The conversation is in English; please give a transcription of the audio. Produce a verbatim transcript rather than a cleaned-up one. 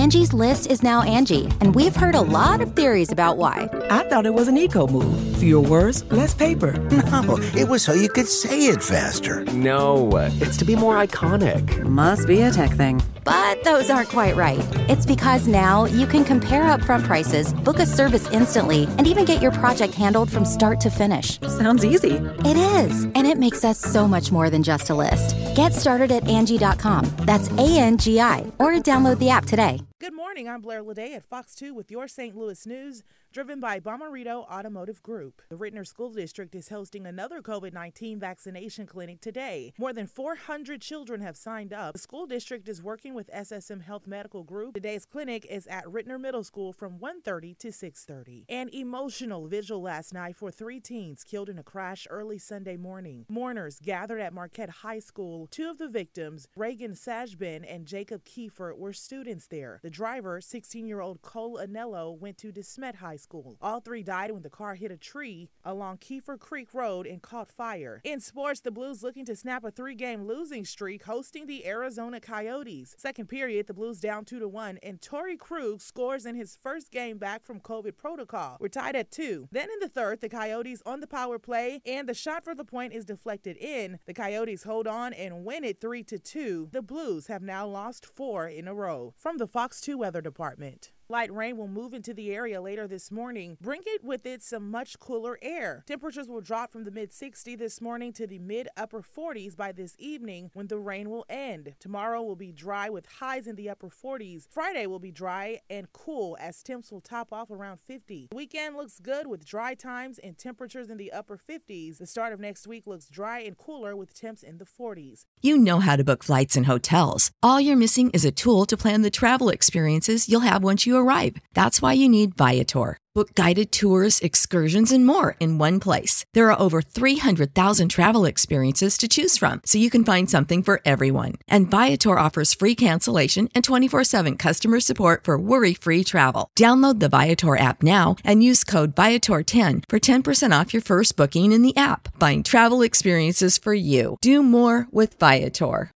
Angie's List is now Angie, and we've heard a lot of theories about why. I thought it was an eco move. Fewer words, less paper. No, it was so you could say it faster. No, it's to be more iconic. Must be a tech thing. But those aren't quite right. It's because now you can compare upfront prices, book a service instantly, and even get your project handled from start to finish. Sounds easy. It is, and it makes us so much more than just a list. Get started at Angie dot com. That's A N G I, or download the app today. Good morning, I'm Blair Leday at Fox two with your Saint Louis news, driven by Bomarito Automotive Group. The Rittner School District is hosting another COVID nineteen vaccination clinic today. More than four hundred children have signed up. The school district is working with S S M Health Medical Group. Today's clinic is at Rittner Middle School from one thirty to six thirty. An emotional vigil last night for three teens killed in a crash early Sunday morning. Mourners gathered at Marquette High School. Two of the victims, Reagan Sajbin and Jacob Kiefer, were students there. The driver, sixteen-year-old Cole Anello, went to DeSmet High School. All three died when the car hit a tree along Kiefer Creek Road and caught fire. In sports, the Blues looking to snap a three-game losing streak, hosting the Arizona Coyotes. Second period, the Blues down two to one, and Torrey Krug scores in his first game back from COVID protocol. We're tied at two. Then in the third, the Coyotes on the power play, and the shot for the point is deflected in. The Coyotes hold on and win it three to two. The Blues have now lost four in a row. From the Fox two Weather Department. Light rain will move into the area later this morning. Bring it with it some much cooler air. Temperatures will drop from the mid sixties this morning to the mid-upper forties by this evening when the rain will end. Tomorrow will be dry with highs in the upper forties. Friday will be dry and cool as temps will top off around fifty. The weekend looks good with dry times and temperatures in the upper fifties. The start of next week looks dry and cooler with temps in the forties. You know how to book flights and hotels. All you're missing is a tool to plan the travel experiences you'll have once you arrive. That's why you need Viator. Book guided tours, excursions, and more in one place. There are over three hundred thousand travel experiences to choose from, so you can find something for everyone. And Viator offers free cancellation and twenty-four seven customer support for worry-free travel. Download the Viator app now and use code Viator ten for ten percent off your first booking in the app. Find travel experiences for you. Do more with Viator.